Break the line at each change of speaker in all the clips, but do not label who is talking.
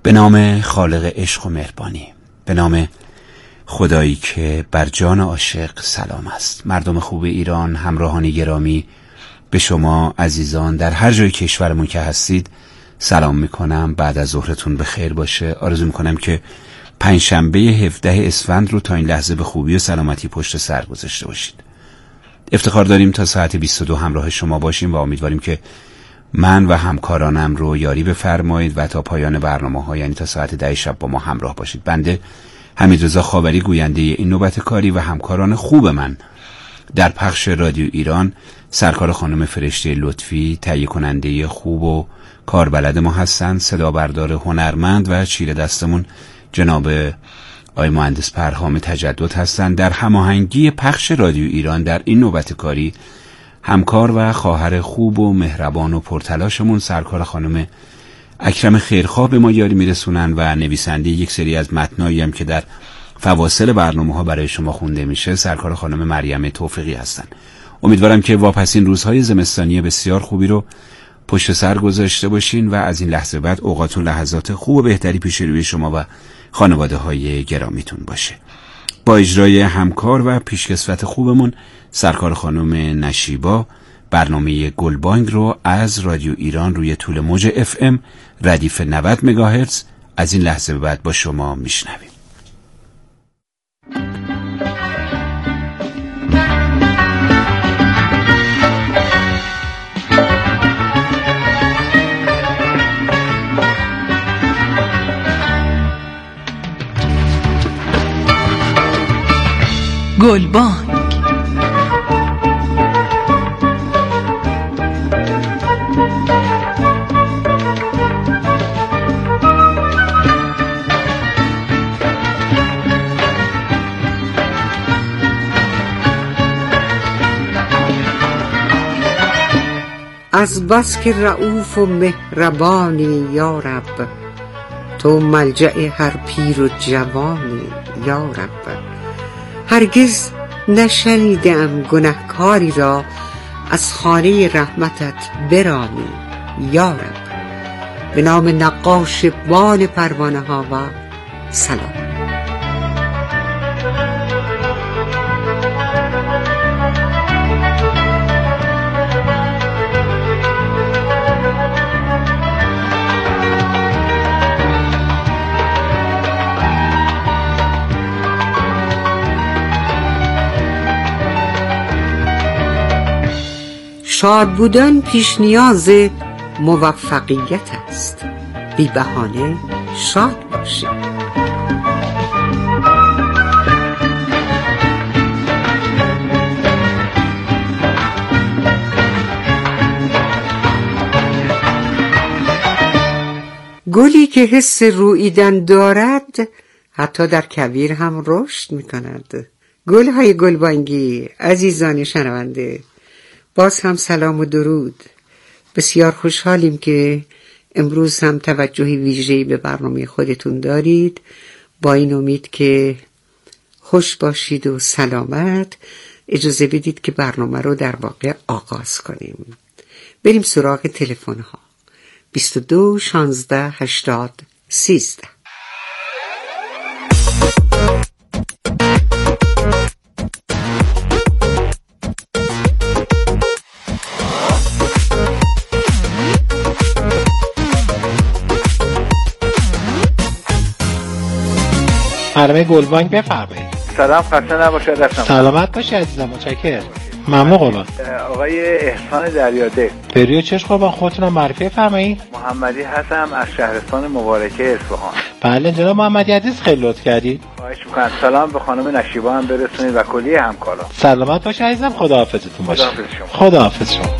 به نام خالق عشق و مهربانی، به نام خدایی که بر جان عاشق سلام است. مردم خوب ایران، همراهان گرامی، به شما عزیزان در هر جای کشورمون که هستید سلام میکنم. بعد از ظهرتون به خیر باشه. آرزو میکنم که پنجشنبه 17 اسفند رو تا این لحظه به خوبی و سلامتی پشت سر گذاشته باشید. افتخار داریم تا ساعت 22 همراه شما باشیم و امیدواریم که من و همکارانم رو یاری بفرمایید و تا پایان برنامه‌ها، یعنی تا ساعت 10 شب با ما همراه باشید. بنده حمیدرضا خاوری، گوینده این نوبت کاری و همکاران خوب من در پخش رادیو ایران، سرکار خانم فرشته لطفی، تهیه کننده خوب و کاربلد ما هستن، صدا بردار هنرمند و چیره دستمون جناب آقای مهندس پرهام تجدد هستن. در هماهنگی پخش رادیو ایران در این نوبت کاری همکار و خواهر خوب و مهربان و پرتلاشمون سرکار خانم اکرم خیرخواه به ما یاری میرسونن و نویسنده یک سری از متنایی هم که در فواصل برنامه‌ها برای شما خونده میشه سرکار خانم مریم توفیقی هستن. امیدوارم که واپسین روزهای زمستانی بسیار خوبی رو پشت سر گذاشته باشین و از این لحظه بعد اوقات و لحظات خوب و بهتری پیش روی شما و خانواده‌های گرامیتون باشه. با اجرای همکار و پیشکسوت خوبمون سرکار خانم نشیبا، برنامه گلبانگ رو از رادیو ایران روی طول موج FM ردیف 90 مگاهرتز از این لحظه به بعد با شما میشنویم.
گلبانگ.
از بس که رؤوف و مهربانی یا رب، تو ملجأ هر پیر و جوانی یا رب. هرگز نشنیدم گنهکاری را از خانه رحمتت برانی یا رب. به نام نقاش بال پروانه ها و سلام. شاد بودن پیش نیاز موفقیت است. بی بهانه شاد باشید. گلی که حس روییدن دارد حتی در کویر هم رشد می کند. گل‌های گلبانگی، عزیزان شنونده، باز هم سلام و درود. بسیار خوشحالیم که امروز هم توجهی ویژه‌ای به برنامه خودتون دارید. با این امید که خوش باشید و سلامت، اجازه بدید که برنامه رو در واقع آغاز کنیم. بریم سراغ تلفن ها. 22 16 80 13.
برنامه گلبانگ بفرمایید.
سلام، خسته نباشید. دستم
سلامت باشید عزیزم، متشکرم. ممنون قربان.
آقای احسان دریاده.
پریود چش قربان، خودتون معرفی فرمایید.
محمدی هستم از شهرستان مبارکه اصفهان.
بله جناب محمدی عزیز، خیلی لطف کردید.
خواهش می‌کنم. سلام به خانم نشیبا هم برسونید و کلی همکاران.
سلامت باشید عزیزم، خداحافظتون باشه.
خداحافظ شما.
خداحافظ شما.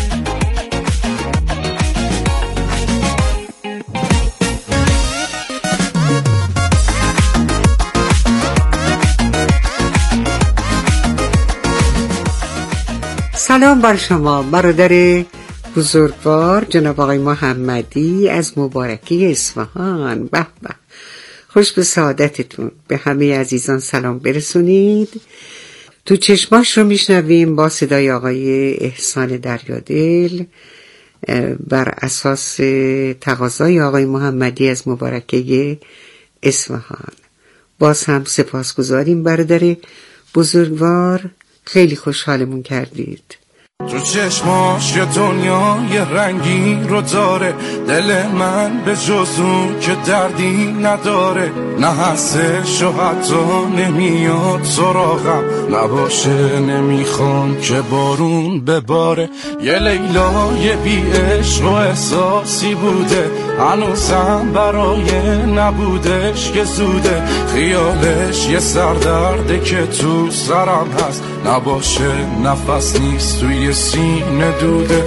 سلام بر شما برادر بزرگوار جناب آقای محمدی از مبارکی اصفهان. به به، خوش به سعادتتون. به همه عزیزان سلام برسونید. تو چشماش رو میشنویم با صدای آقای احسان دریادل بر اساس تقاضای آقای محمدی از مبارکه اصفهان. باز هم سپاسگزاریم برادر بزرگوار، خیلی خوشحالمون کردید.
تو چشماش یه دنیای رنگین رو داره، دل من به جز اون که دردی نداره، نه هستش و حتی نمیاد سراغم نباشه، نمیخوام که بارون بباره. یه لیلای بی عشق و احساسی بوده، هنوزم برای نبودش که زوده، خیالش یه سردرده که تو سرم هست، نباشه نفس نیست توی سینه دوده.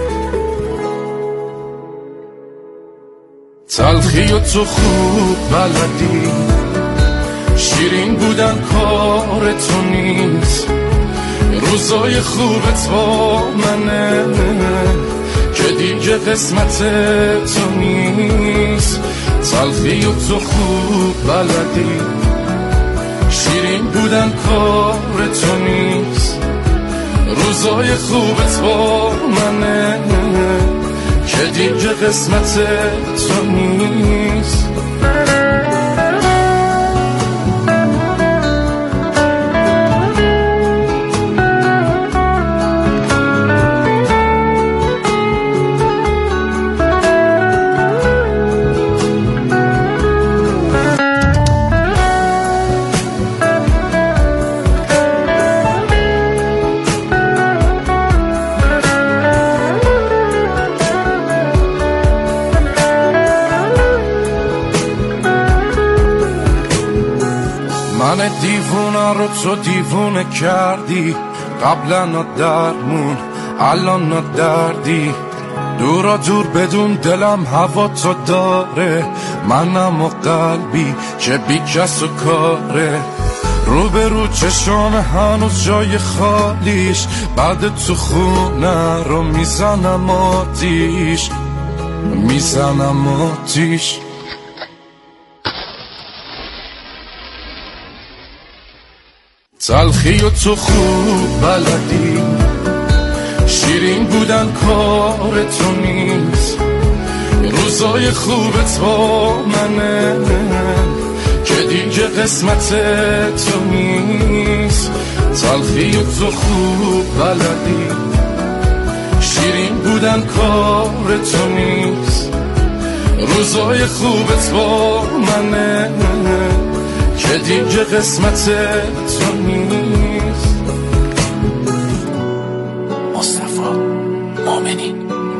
تلخی و تو خوب بلدی، شیرین بودن کار تو نیست، روزای خوبت با منه که دیگه قسمت تو نیست. تلخی و تو خوب بلدی، شیرین بودن کار تو نیست، روزای خوبت با منه که دیگه قسمت تو نیست. من دیوونه رو تو دیوونه کردی، قبلا درمون الان دردی، دورا دور بدون دلم هوا تو داره، منم و قلبی که بی کس و کاره، رو به رو چشام هنوز جای خالیش، بعد تو خونه رو میزنم آتیش، میزنم آتیش. تلخی و تو خوب بلدی، شیرین بودن کار تو نیست، روزای خوبت با منه که دیگه قسمت تو نیست. تلخی و تو خوب بلدی، شیرین بودن کار تو نیست، روزای خوبت با منه که دیگه قسمت تو نیست.
مصطفی مؤمنی.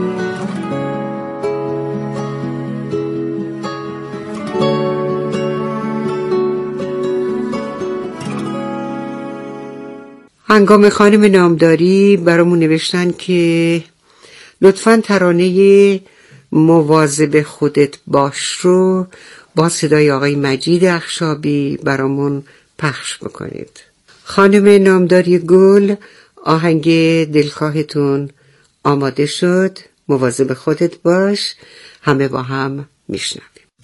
هنگام خانم نامداری برامون نوشتن که لطفاً ترانه مواظب خودت باش رو با صدای آقای مجید اخشابی برامون پخش بکنید. خانم نامداری گل، آهنگ دلخواهتون آماده شد، مواظب خودت باش، همه با هم میشنویم.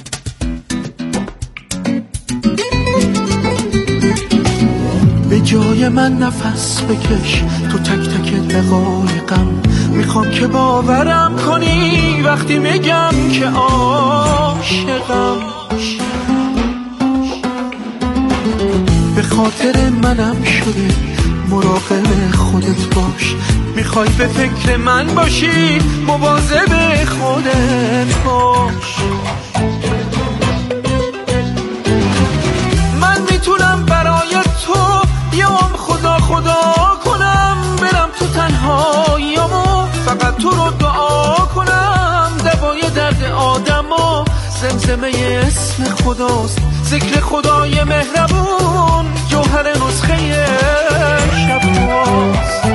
به جای من نفس بکش تو تک تک دقایقم، میخوام که باورم کنی وقتی میگم که عاشقم. به خاطر منم شده مراقب خودت باش، میخوای به فکر من باشی مواظب خودت باش. من میتونم برای تو یوم خدا کنم، برم تو تنهاییامو فقط تو رو دعا کنم. دوای درد آدمو زمزمه اسم خداست، ذکر خدای مهربون جوهر نسخه شباست.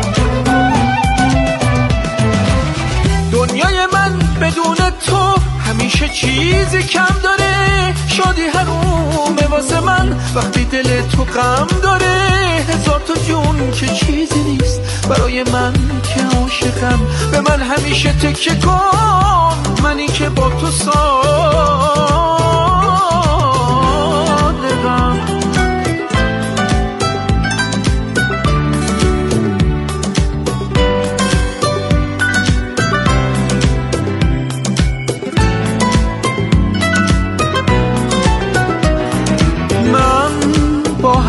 دنیای من بدون تو همیشه چیزی کم داره، شادی حرومه واسه من وقتی دل تو غم داره. هزار تا جون که چیزی نیست برای من که عاشقم، به من همیشه تکیه کن، منی که با تو صادقم.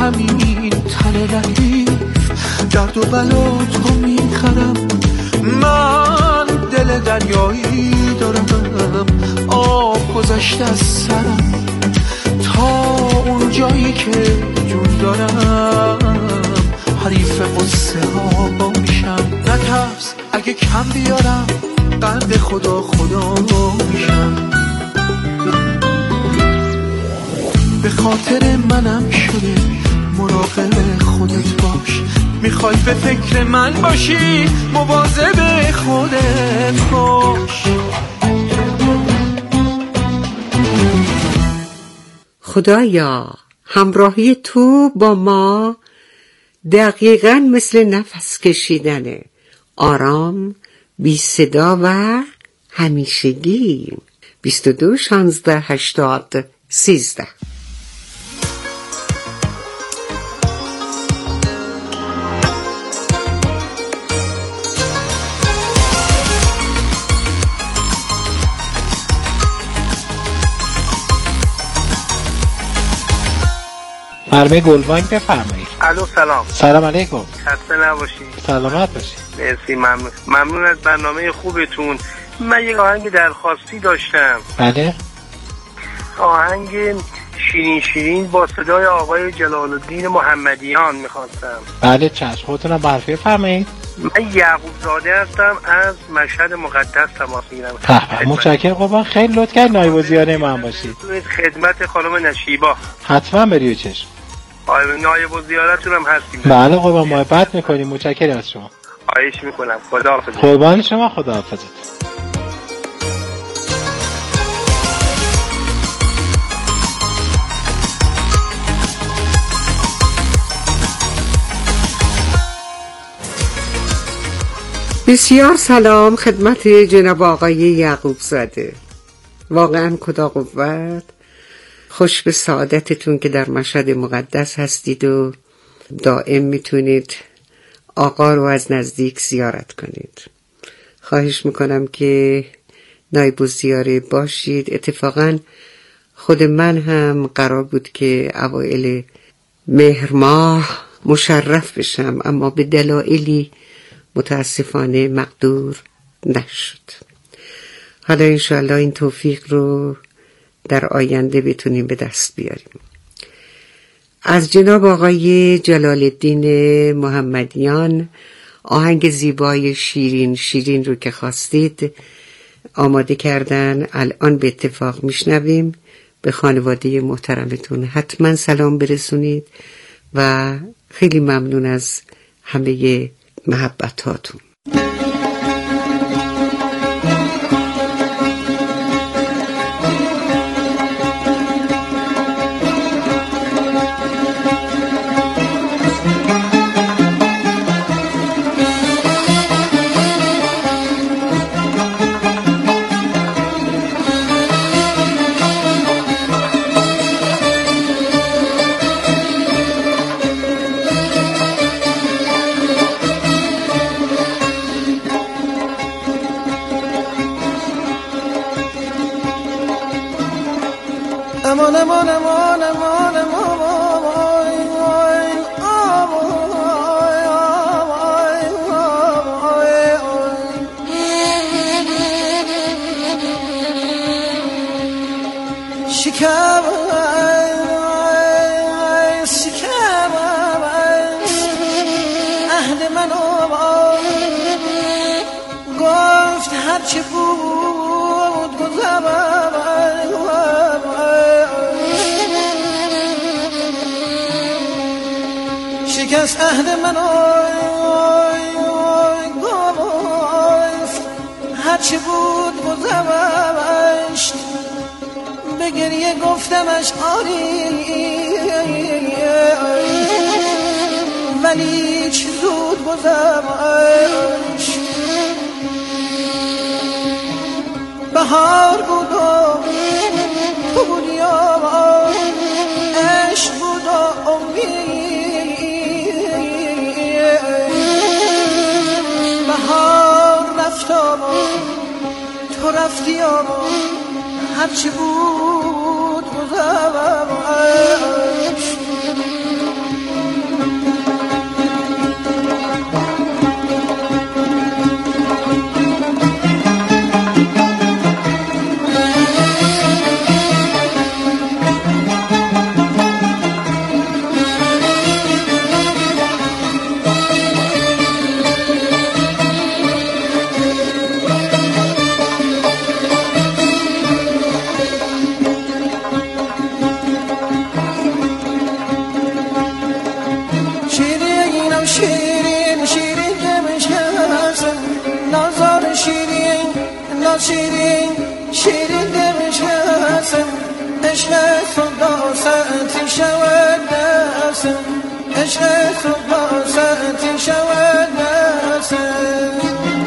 همین تن لطیف درد و بلا تو میخرم. من دل دریایی دارم، آب گذشته از سرم تا اون جایی که جون دارم حریف قصه ها میشم. نترس اگه کم بیارم قند خدا میشم. به خاطر منم شده مراقب خودت باش، میخوای به فکر من باشی مواظب خودت باش.
خدایا همراهی تو با ما دقیقاً مثل نفس کشیدنه، آرام، بی صدا و همیشگی. 22 16 80 13.
فرمه گلبانگ بفرمایید.
الو سلام.
سلام علیکم.
خسته نباشید.
سلامت باشید.
مرسی، ممنون از برنامه خوبتون. من یک آهنگ درخواستی داشتم.
بله.
آهنگ شیرین شیرین با صدای آقای جلال الدین محمدیان میخواستم.
بله چشم، خودتونم برفی فرمایید.
من یعقوب زاده هستم، از مشهد مقدس تماس میگیرم.
متشکرم قربان، خیلی لطف کردید نایب الزیاره من باشید.
خدمت خانم نشیبا.
حتما بری چشم.
نایب الزیارتون هم هستیم.
بله قربان، محبت میکنیم. متشکرم از شما.
خواهش میکنم. خداحافظ.
قربان شما، خداحافظ.
بسیار سلام خدمت جناب آقای یعقوب زاده. واقعا خدا قوت. خوش به سعادتتون که در مشهد مقدس هستید و دائم میتونید آقا رو از نزدیک زیارت کنید. خواهش میکنم که نایب الزیاره باشید. اتفاقا خود من هم قرار بود که اوایل مهر ماه مشرف بشم، اما به دلایلی متاسفانه مقدور نشد. حالا انشاءالله این توفیق رو در آینده بتونیم به دست بیاریم. از جناب آقای جلال الدین محمدیان آهنگ زیبای شیرین شیرین رو که خواستید آماده کردن، الان به اتفاق میشنویم. به خانواده محترمتون حتما سلام برسونید و خیلی ممنون از همه محبتاتون.
گفت هرچی بود شکست عهد من گفت هرچی بود گذشت به گریه گفتمش آری ولی چه زود گذشت بهار بود و تو بودی و عشق بود و امید بهار رفت و تو رفتی و هرچی بود گذشت تو باستي شود دستم عشق تو باستي شود دستم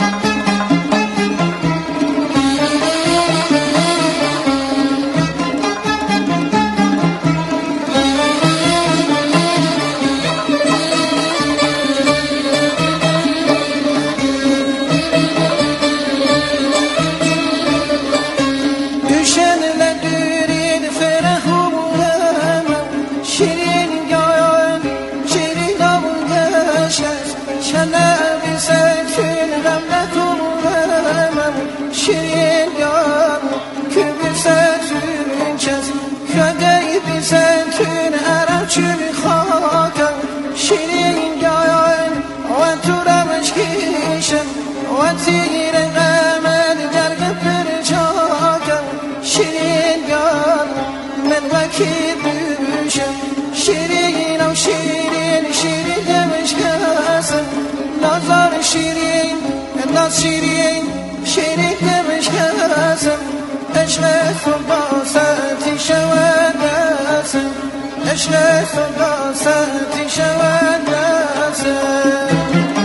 شیرین شیرین دمش کسم عشق تو باستي شود دستم عشق تو باستي شود دستم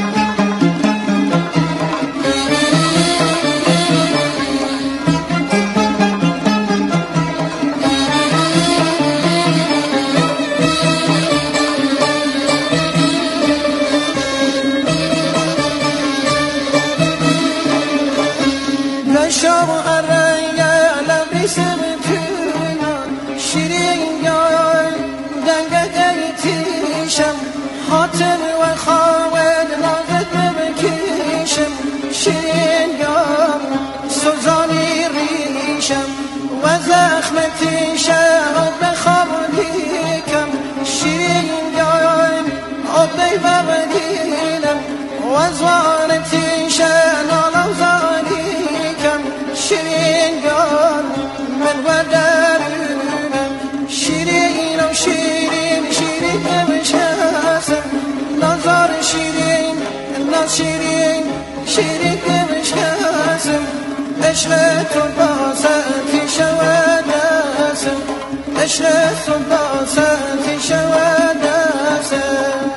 حاتم و خالد نازت بکشم شیرین یار سوزانی ریشم و زخمتی شب بخواب دیکم شیرین یار آبی بردیدم و زوانتی شنال زانیکم شیرین یار من و درونم شیرین و شیرین شیرین بمشم نظر شیرین ناز شیرین شیرین بمشم عشق تو باستي شود دستم عشق تو باستي شود دستم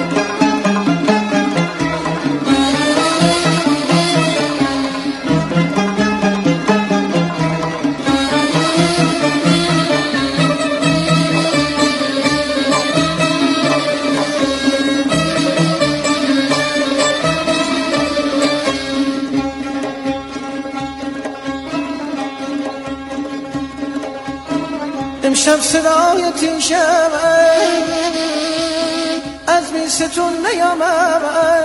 امشب صدایتی شود از بیستون نیامم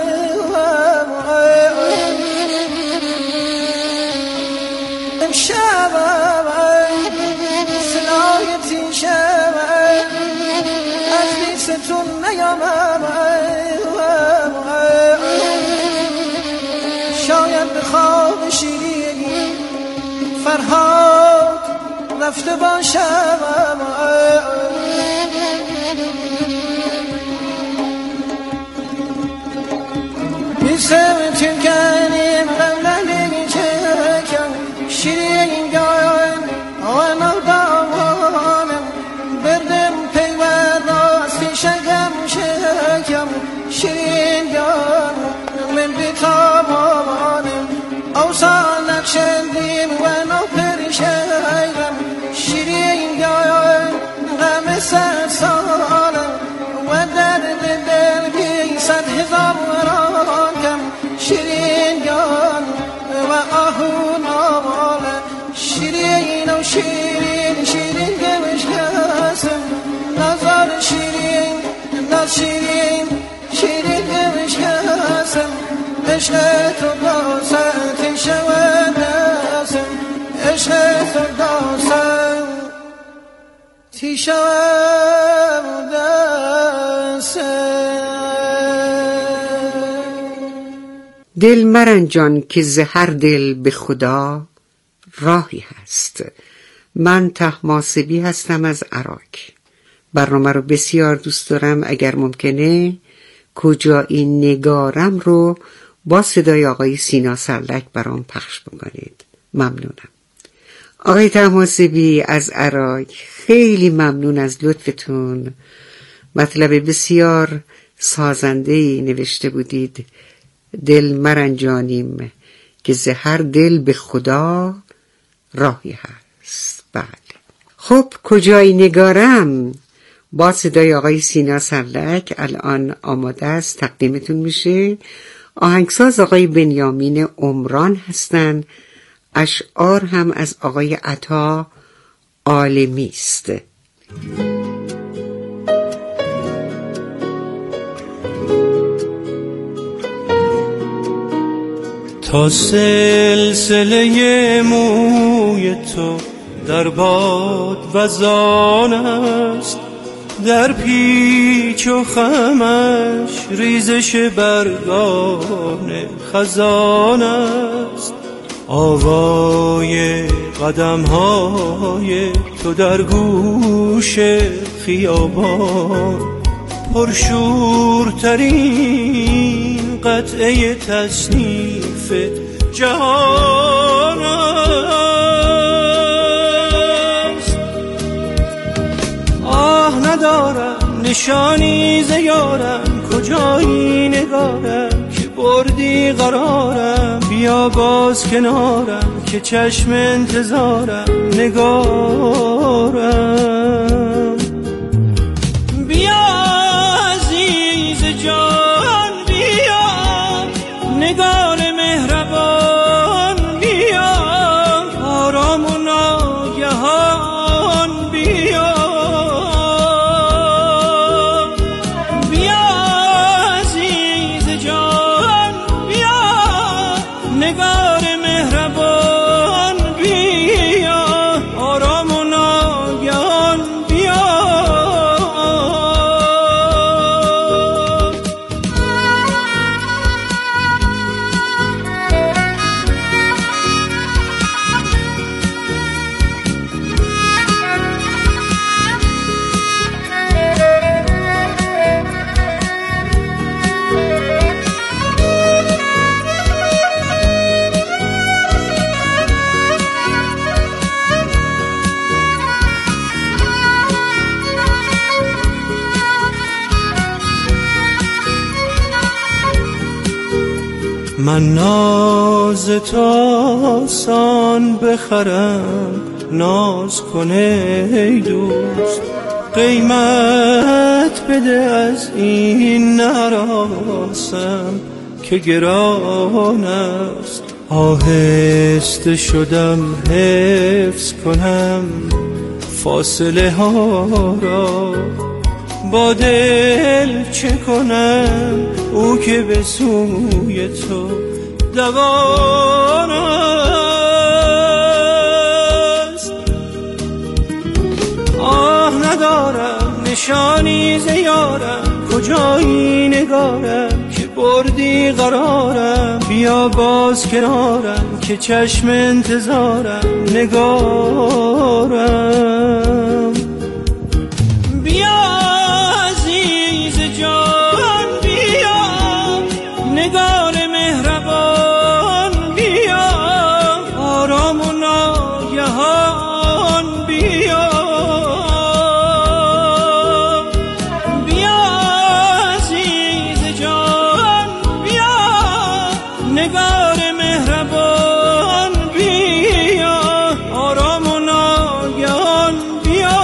امشب صدایتی شود از بیستون نیامم شاید به خواب شیرین فرهاد رفته باشم میسمتیم کنیم غملنی چکم شیرین گایم آنم دامانم بردم پیوند راستی شگم شکم شیرین گایم من بیتابانم اوسان نقشندیم و نپریشم شیرین گایم غم سر سالم و درد دل بی 100,000 رانکم شیرین گایم و آهون آوالم شیرین و شیرین شیرین گمش کسم نظر شیرین ناز شیرین شیرین گمش کسم عشق تو باستي شود دستم عشق تو باستي شود دستم
دل مرنجان که ز هر دل به خدا راهی هست. من طهماسبی هستم از عراق. برنامه رو بسیار دوست دارم. اگر ممکنه کجایی نگارم رو با صدای آقای سینا سرلک برام پخش بکنید. ممنونم. آقای طهماسبی از عراق، خیلی ممنون از لطفتون. مطلب بسیار سازنده‌ای نوشته بودید. دل مرنجانیم که ز هر دل به خدا راهی هست. بله. خب کجای نگارم با صدای آقای سینا سرلک الان آماده است، تقدیمتون میشه. آهنگساز آقای بنیامین عمران هستن. اشعار هم از آقای عطا عالمی است.
تا سلسله موی تو در باد وزان است، در پیچ و خمش ریزش برگان خزان است. آوای قدم‌های تو در گوش خیابان، پرشورترین قطعه تصنیف جهان است. آه ندارم نشانی ز یارم، کجایی نگارم که بردی قرارم. بیا باز کنارم که چشم انتظارم نگارم. بیا عزیز جان بیا، نگار مهربان بیا، آرام و ناگهان بیا. بیا عزیز جان بیا، نگار مهربان بیا، آرام و ناگهان بیا. من ناز تو آسان بخرم، ناز کنه ای دوست. قیمت بده از این نراسم که گران است. آهسته شدم حفظ کنم فاصله ها را، با دل چه کنم او که به سوی تو دوان است. آه ندارم نشانی ز یارم، کجایی نگارم که بردی قرارم. بیا باز کنارم که چشم انتظارم نگارم. بیا عزیز جان بیا، نگار مهربان بیا، آرام و ناگهان بیا. بیا عزیز جان بیا، نگار مهربان بیا، آرام و ناگهان بیا.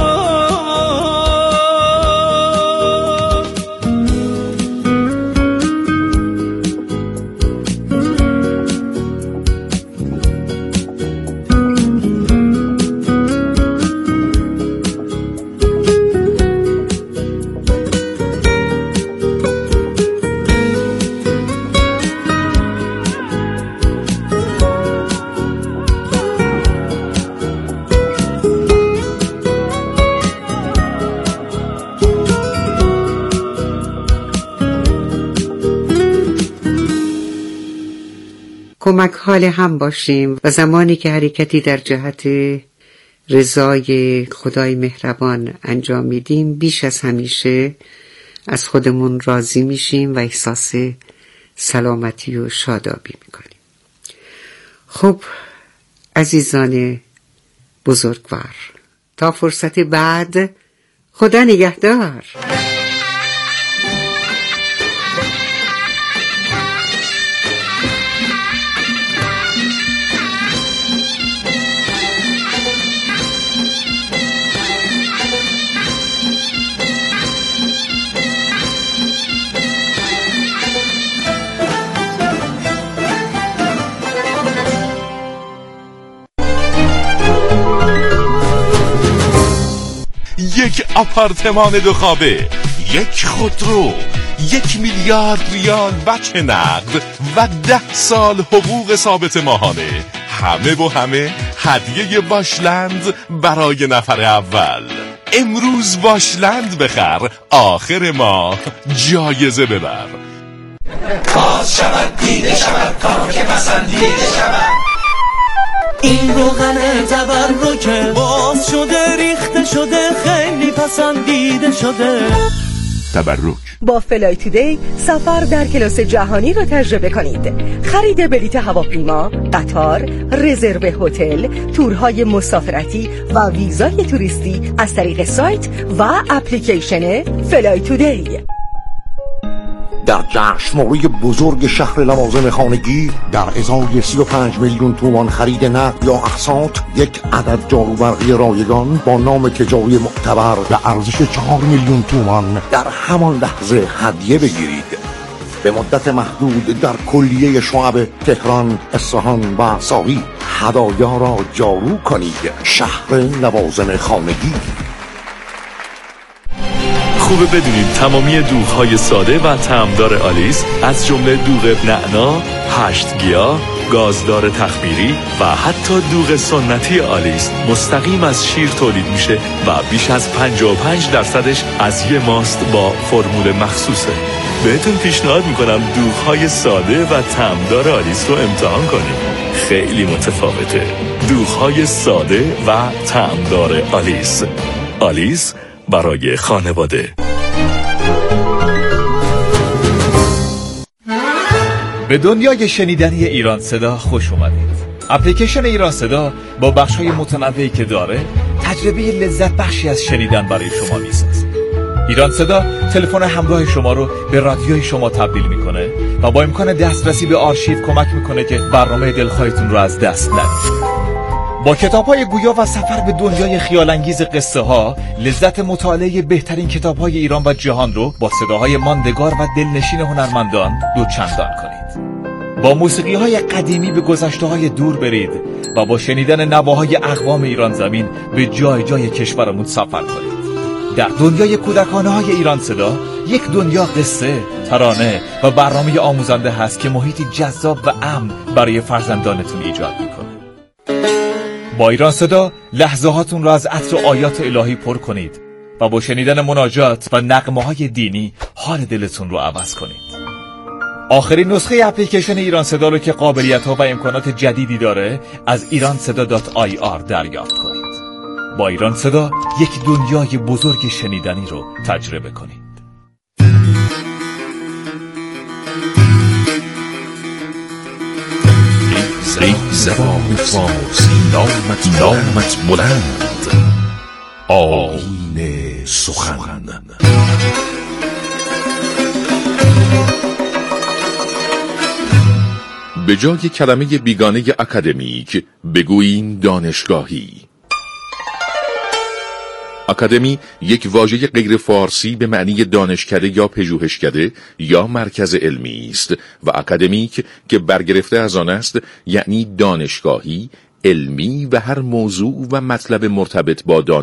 کمک حال هم باشیم و زمانی که حرکتی در جهت رضای خدای مهربان انجام میدیم، بیش از همیشه از خودمون راضی میشیم و احساس سلامتی و شادابی میکنیم. خب عزیزان بزرگوار. تا فرصت بعد، خدا نگهدار.
یک آپارتمان 2 خوابه، یک خودرو، 1 میلیارد ریال بچه نقد و 10 سال حقوق ثابت ماهانه. همه با همه هدیه واشلند برای نفر اول. امروز واشلند بخر، آخر ماه جایزه ببر.
باز شود دیده شود کار که پسندیده شود. این روغن تبرکه باز شده ریخته شده خیلی پسندیده شده.
تبرک
با فلای تودی سفر در کلاس جهانی رو تجربه کنید. خرید بلیط هواپیما، قطار، رزرو هتل، تورهای مسافرتی و ویزای توریستی از طریق سایت و اپلیکیشن فلای تودی.
در جشنواره بزرگ شهر لوازم خانگی در ازای 35 میلیون تومان خرید نقد یا اقساط، یک عدد جاروبرقی رایگان با نام تجاری معتبر به ارزش 4 میلیون تومان در همان لحظه هدیه بگیرید. به مدت محدود در کلیه شعب تهران، اصفهان و ساری هدایا را جارو کنید. شهر لوازم خانگی.
خوبه بدونید تمامی دوغ‌های ساده و طعمدار آلیس از جمله دوغ نعنا، 8 گیاه، گازدار تخمیری و حتی دوغ سنتی آلیس مستقیم از شیر تولید میشه و بیش از 55% از یه ماست با فرمول مخصوصه. بهتون پیشنهاد میکنم دوغ‌های ساده و طعمدار آلیس رو امتحان کنید. خیلی متفاوته. دوغ‌های ساده و طعمدار آلیس. آلیس برای خانواده.
به دنیای شنیدنی ایران صدا خوش اومدید. اپلیکیشن ایران صدا با بخش‌های متنوعی که داره، تجربه لذت بخشی از شنیدن برای شما میسازه. ایران صدا تلفن همراه شما رو به رادیوی شما تبدیل میکنه و با امکان دسترسی به آرشیو کمک میکنه که برنامه دلخواهتون رو از دست ندید. با کتاب‌های گویا و سفر به دنیای خیال‌انگیز قصه‌ها، لذت مطالعه بهترین کتاب‌های ایران و جهان رو با صداهای ماندگار و دلنشین هنرمندان دوچندان کنید. با موسیقی‌های قدیمی به گذشته‌های دور برید و با شنیدن نواهای اقوام ایران زمین به جای جای کشورمون سفر کنید. در دنیای کودکانه‌های ایران صدا، یک دنیا قصه، ترانه و برنامه آموزنده هست که محیطی جذاب و امن برای فرزندانتون ایجاد می‌کنه. با ایران صدا لحظه هاتون را از عطر آیات الهی پر کنید و با شنیدن مناجات و نغمه های دینی حال دلتون رو عوض کنید. آخرین نسخه اپلیکیشن ایران صدا رو که قابلیت ها و امکانات جدیدی داره از iranseda.ir دریافت کنید. با ایران صدا یک دنیای بزرگ شنیدنی رو تجربه کنید.
ای زبان فارسی نامت بلند، آیین سخن. به جای کلمه بیگانه اکادمیک بگوییم دانشگاهی. اکادمی یک واژه غیر فارسی به معنی دانشکده یا پژوهشکده یا مرکز علمی است و اکادمیک که برگرفته از آن است یعنی دانشگاهی، علمی و هر موضوع و مطلب مرتبط با دانش